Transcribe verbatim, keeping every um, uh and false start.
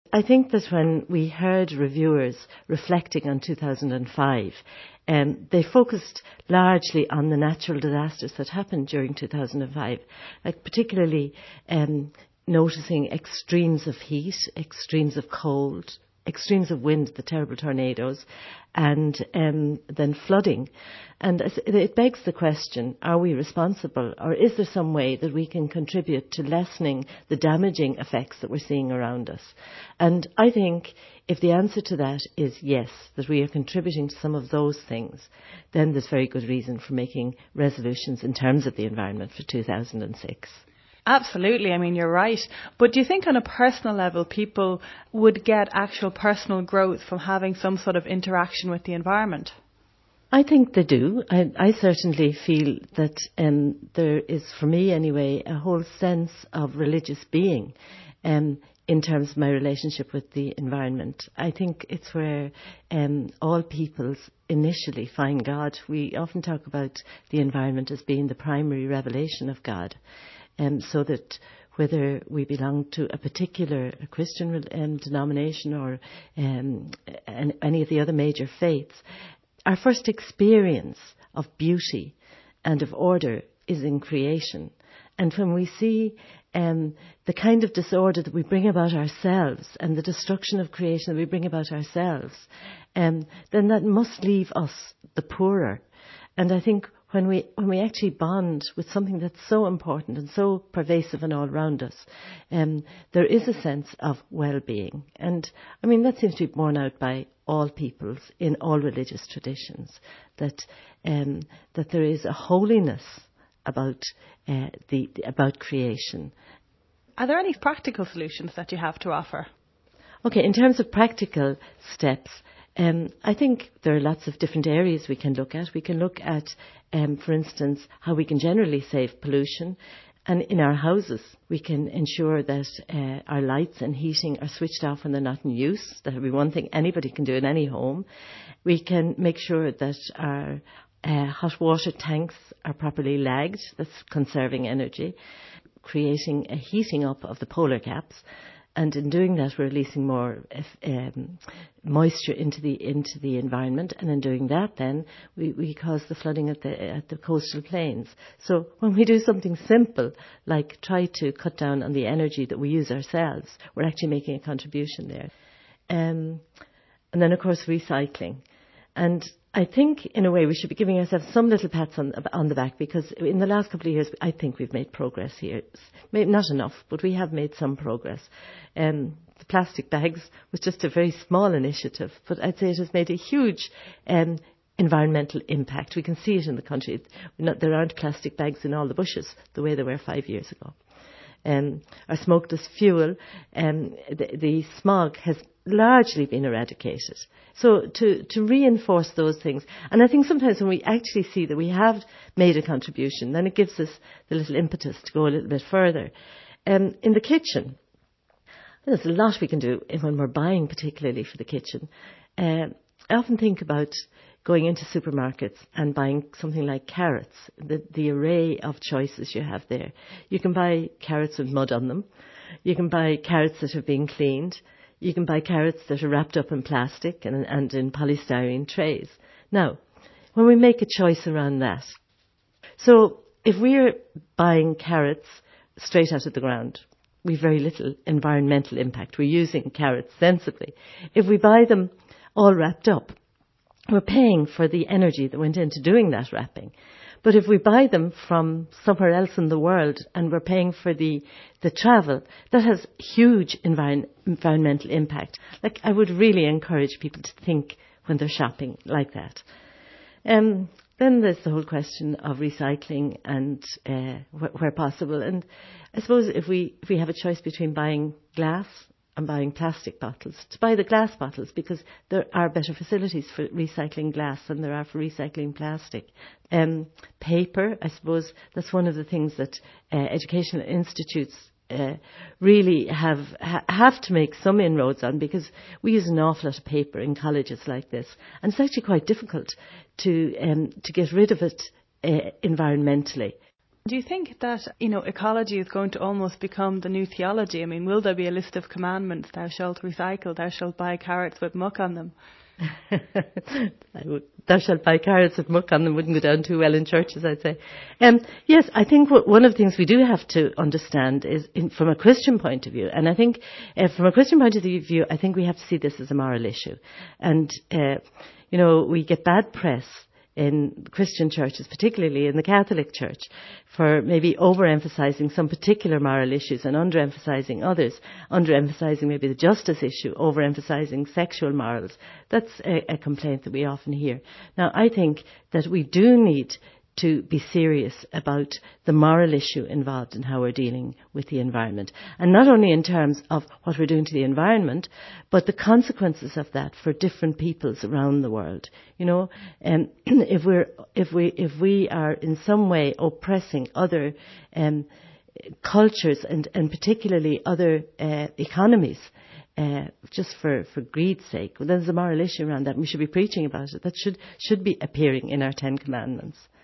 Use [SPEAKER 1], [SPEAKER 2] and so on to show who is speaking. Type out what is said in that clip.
[SPEAKER 1] I think that when we heard reviewers reflecting on two thousand five, um, they focused largely on the natural disasters that happened during two thousand five, like particularly um, noticing extremes of heat, extremes of cold, extremes of wind, the terrible tornadoes, and um, then flooding. And it begs the question, are we responsible, or is there some way that we can contribute to lessening the damaging effects that we're seeing around us? And I think if the answer to that is yes, that we are contributing to some of those things, then there's very good reason for making resolutions in terms of the environment for two thousand six.
[SPEAKER 2] Absolutely. I mean, you're right. But do you think on a personal level, people would get actual personal growth from having some sort of interaction with the environment?
[SPEAKER 1] I think they do. I, I certainly feel that um, there is, for me anyway, a whole sense of religious being um, in terms of my relationship with the environment. I think it's where um, all peoples initially find God. We often talk about the environment as being the primary revelation of God. Um, so that whether we belong to a particular a Christian um, denomination or um, an, any of the other major faiths, our first experience of beauty and of order is in creation. And when we see um, the kind of disorder that we bring about ourselves and the destruction of creation that we bring about ourselves, um, then that must leave us the poorer. And I think when we when we actually bond with something that's so important and so pervasive and all around us, um, there is a sense of well-being. And I mean, that seems to be borne out by all peoples in all religious traditions, that um, that there is a holiness about uh, the about creation.
[SPEAKER 2] Are there any practical solutions that you have to offer?
[SPEAKER 1] Okay, in terms of practical steps, Um, I think there are lots of different areas we can look at. We can look at, um, for instance, how we can generally save pollution. And in our houses, we can ensure that uh, our lights and heating are switched off when they're not in use. That would be one thing anybody can do in any home. We can make sure that our uh, hot water tanks are properly lagged. That's conserving energy, creating a heating up of the polar caps. And in doing that, we're releasing more um, moisture into the into the environment, and in doing that, then we, we cause the flooding at the at the coastal plains. So when we do something simple like try to cut down on the energy that we use ourselves, we're actually making a contribution there. Um, and then, of course, recycling. And I think, in a way, we should be giving ourselves some little pats on, on the back, because in the last couple of years, I think we've made progress here. Maybe not enough, but we have made some progress. Um, the plastic bags was just a very small initiative, but I'd say it has made a huge um, environmental impact. We can see it in the country. Not, there aren't plastic bags in all the bushes the way there were five years ago. Um, our smokeless fuel, um, the, the smog has largely been eradicated. So to, to reinforce those things, and I think sometimes when we actually see that we have made a contribution, then it gives us the little impetus to go a little bit further. Um, in the kitchen, there's a lot we can do when we're buying, particularly for the kitchen. Uh, I often think about going into supermarkets and buying something like carrots, the, the array of choices you have there. You can buy carrots with mud on them. You can buy carrots that are being cleaned. You can buy carrots that are wrapped up in plastic and, and in polystyrene trays. Now, when we make a choice around that, so if we're buying carrots straight out of the ground, we've very little environmental impact. We're using carrots sensibly. If we buy them all wrapped up, we're paying for the energy that went into doing that wrapping. But if we buy them from somewhere else in the world and we're paying for the, the travel, that has huge envir- environmental impact. Like, I would really encourage people to think when they're shopping like that. Um, then there's the whole question of recycling and uh, wh- where possible. And I suppose if we if we have a choice between buying glass and buying plastic bottles, to buy the glass bottles, because there are better facilities for recycling glass than there are for recycling plastic. Um, paper, I suppose, that's one of the things that uh, educational institutes uh, really have ha- have to make some inroads on, because we use an awful lot of paper in colleges like this, and it's actually quite difficult to um, to get rid of it uh, environmentally.
[SPEAKER 2] Do you think that, you know, ecology is going to almost become the new theology? I mean, will there be a list of commandments? Thou shalt recycle, thou shalt buy carrots with muck on them.
[SPEAKER 1] I would, thou shalt buy carrots with muck on them wouldn't go down too well in churches, I'd say. Um, yes, I think what, one of the things we do have to understand is in, from a Christian point of view, and I think uh, from a Christian point of view, I think we have to see this as a moral issue. And, uh, you know, we get bad press in Christian churches, particularly in the Catholic Church, for maybe overemphasizing some particular moral issues and underemphasizing others, underemphasizing maybe the justice issue, overemphasizing sexual morals. That's a, a complaint that we often hear. Now, I think that we do need to be serious about the moral issue involved in how we're dealing with the environment. And not only in terms of what we're doing to the environment, but the consequences of that for different peoples around the world. You know, um, if we're, if we, if we are in some way oppressing other, um, cultures and, and particularly other, uh, economies, Uh, just for, for greed's sake, well, there's a moral issue around that, and we should be preaching about it. That should, should be appearing in our Ten Commandments.